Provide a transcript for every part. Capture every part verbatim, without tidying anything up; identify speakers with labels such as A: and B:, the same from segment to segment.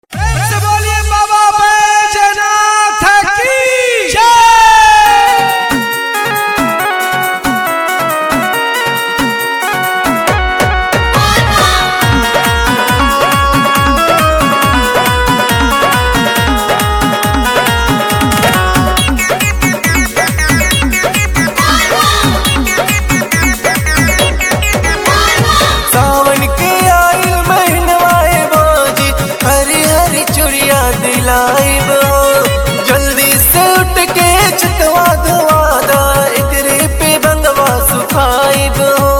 A: से बोलिए बाबा बैजनाथ की जय।
B: सावन के आइल महीनवाए बाजी हरी हरी चुड़िया दिलाइब हो। जल्दी से उठ के छतवा धवादा एकरे पे बंगवा सुखाइब हो।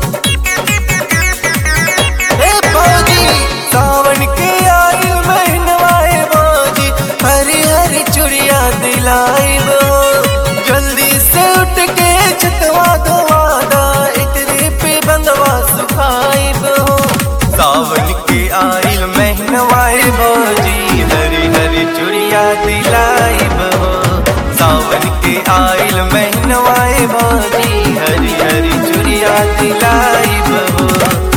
B: ए बाजी सावन के आइल महीनवाए बाजी हरी हरी चुड़िया दिलाइब हो। जल्दी से उठ के छतवा धवादा एकरे पे बंगवा सुखाइब हो। सावन के आइल महीनवाए बाजी हरी हरी चुड़िया दिलाइब हो। सावन के आइल महीनवाए बाजी हरी हरी चुड़िया दिलाइब हो।